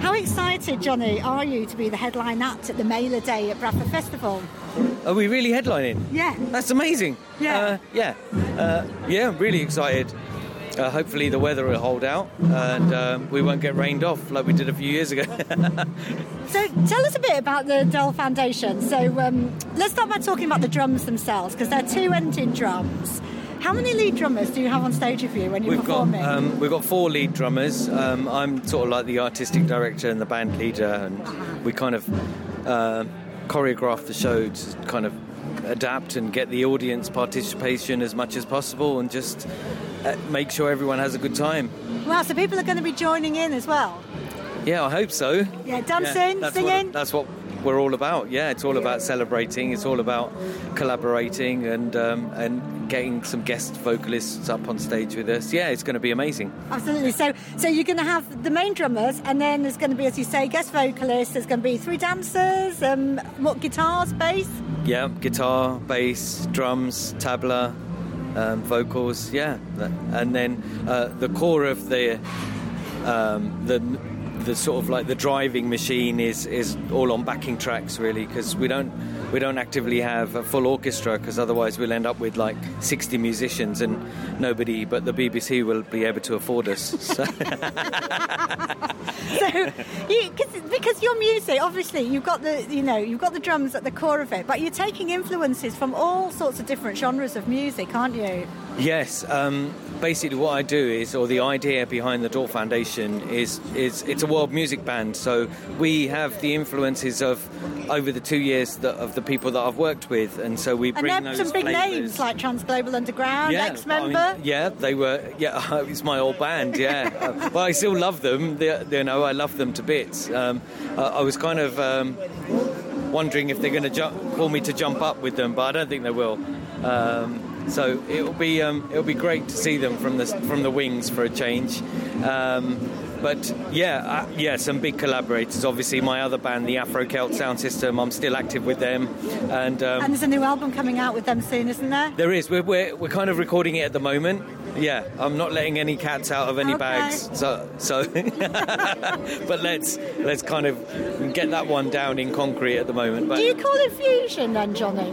How excited, Johnny, are you to be the headline act at the Mailer Day at Bradford Festival? Are we really headlining? Yeah. That's amazing. Yeah. I'm really excited. Hopefully the weather will hold out and we won't get rained off like we did a few years ago. So tell us a bit about the Dole Foundation. So let's start by talking about the drums themselves, because they're two-ended drums. How many lead drummers do you have on stage with you when you're performing? We've got 4 lead drummers. I'm sort of like the artistic director and the band leader, and we kind of choreograph the show to kind of adapt and get the audience participation as much as possible, and just make sure everyone has a good time. Wow, so people are going to be joining in as well? Yeah, I hope so. Yeah, dancing, singing? That's what we're all about. Yeah, it's all about celebrating. It's all about collaborating and getting some guest vocalists up on stage with us. Yeah, it's going to be amazing. Absolutely. So you're going to have the main drummers, and then there's going to be, as you say, guest vocalists. There's going to be 3 dancers. What, guitars, bass? Yeah, guitar, bass, drums, tabla, vocals. Yeah, and then the core of the sort of like the driving machine is all on backing tracks, really, because we don't actively have a full orchestra, because otherwise we'll end up with like 60 musicians and nobody but the BBC will be able to afford us. So. Because your music, obviously, you've got the drums at the core of it, but you're taking influences from all sorts of different genres of music, aren't you? Yes. Basically what I do is, or the idea behind the Dole Foundation is it's a world music band. So we have the influences of over the 2 years of the people that I've worked with, and so we bring those some big flavors. names like Transglobal Underground, ex-member. They were. Yeah, it's my old band. Yeah, but I still love them. I love them to bits. I was kind of wondering if they're going to call me to jump up with them, but I don't think they will. So it'll be great to see them from the wings for a change. But some big collaborators. Obviously, my other band, the Afro Celt Sound System, I'm still active with them. And there's a new album coming out with them soon, isn't there? There is. We're kind of recording it at the moment. Yeah, I'm not letting any cats out of any bags. So but let's kind of get that one down in concrete at the moment. But do you call it fusion then, Johnny?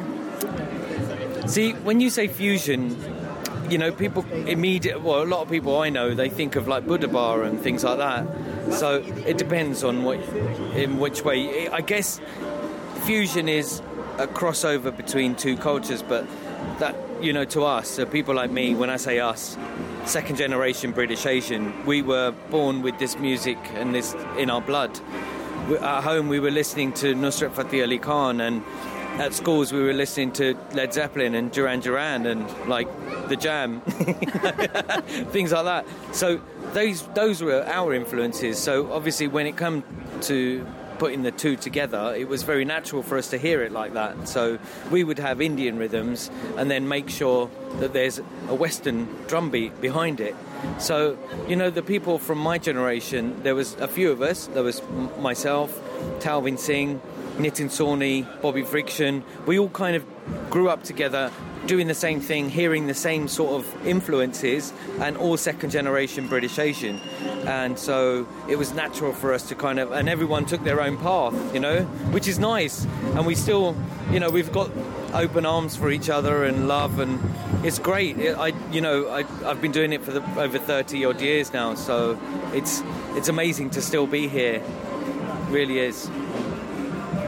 See, when you say fusion, people a lot of people I know, they think of like Buddha Bar and things like that. So it depends on in which way. I guess fusion is a crossover between 2 cultures, but that, to us, so people like me, when I say us, second generation British Asian, we were born with this music and this in our blood. At home we were listening to Nusrat Fateh Ali Khan, and at schools we were listening to Led Zeppelin and Duran Duran and like The Jam, things like that. So those were our influences. So obviously when it come to putting the 2 together, it was very natural for us to hear it like that. So we would have Indian rhythms and then make sure that there's a Western drum beat behind it. So, the people from my generation, there was a few of us. There was myself, Talvin Singh, Nitin Sawhney, Bobby Friction. We all kind of grew up together, doing the same thing, hearing the same sort of influences, and all second generation British Asian. And so it was natural for us to kind of, and everyone took their own path, which is nice. And we still, we've got open arms for each other and love, and it's great. I've been doing it for over 30 odd years now, so it's amazing to still be here. It really is.